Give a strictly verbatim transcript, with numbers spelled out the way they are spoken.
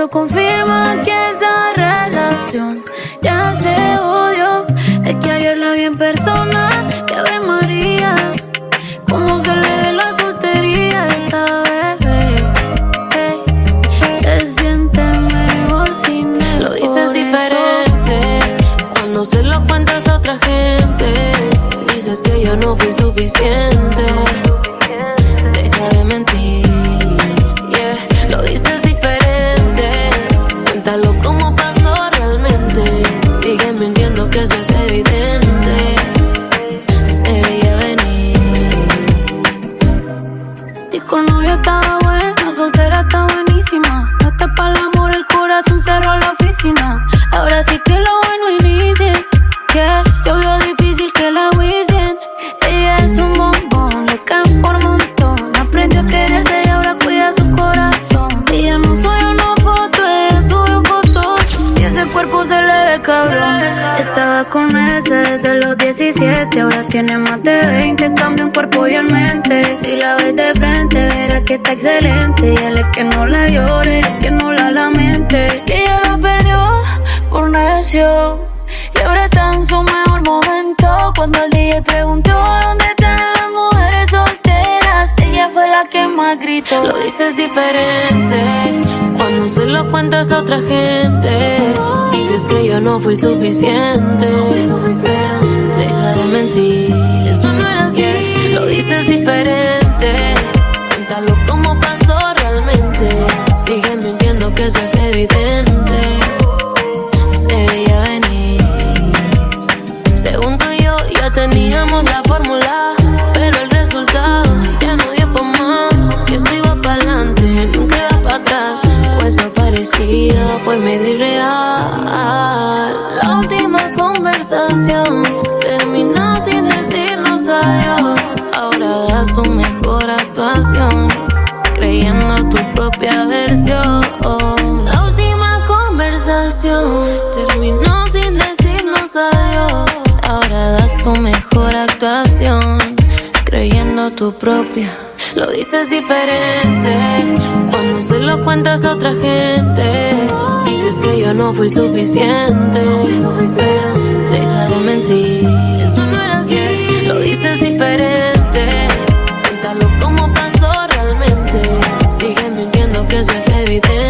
Eso confirma que esa relación ya se odió. Es que ayer la vi en persona, que Ave María, cómo se le ve la soltería a esa bebé. Hey, se siente mejor sin él. Lo dices diferente cuando se lo cuentas a otra gente. Dices que yo no fui suficiente. Deja de mentir, yeah. Lo dices diferente, cuéntalo como pasó realmente. Sigues mintiendo que eso es evidente. Se veía venir. Y con novio estaba buena, soltera está buenísima. No está para el amor, el corazón cerró la oficina. Ahora sí que lo bueno inicia, que yo veo difícil que la wisen. Ella es un bombón, le caen por montón. Aprendió a quererse y ahora cuida su corazón. Ella no subió una foto, ella subió fotos. Y ese cuerpo se le ve cabrón. Estaba con ese desde los diecisiete, ahora tiene más de veinte. Cambia en cuerpo y en mente. Si la ves de frente, verás que está excelente. Y él es que no la llore, es que no la lamente. Que ella la perdió por necio, y ahora está en su mejor momento. Cuando el D J preguntó dónde están las mujeres solteras, ella fue la que más gritó. Lo dices diferente cuando se lo cuentas a otra gente. Dices que yo no fui suficiente. Deja de mentir, eso no era así. Yeah. Lo dices diferente, cuéntalo como pasó realmente. Sigues mintiendo que eso es evidente. Se veía venir. Según tú y yo ya teníamos la fórmula, pero el resultado ya no dio pa' más. Que esto iba pa'lante, nunca iba pa' atrás. O eso parecía, fue medio irreal. La última conversación terminó sin decirnos adiós. Ahora das tu mejor actuación, creyendo tu propia versión. La última conversación terminó sin decirnos adiós. Ahora das tu mejor actuación, creyendo tu propia. Lo dices diferente cuando se lo cuentas a otra gente. Dices que yo no fui suficiente. Deja de mentir, eso no era así. Yeah. Lo dices diferente, cuéntalo como pasó realmente. Sigues mintiendo que eso es evidente.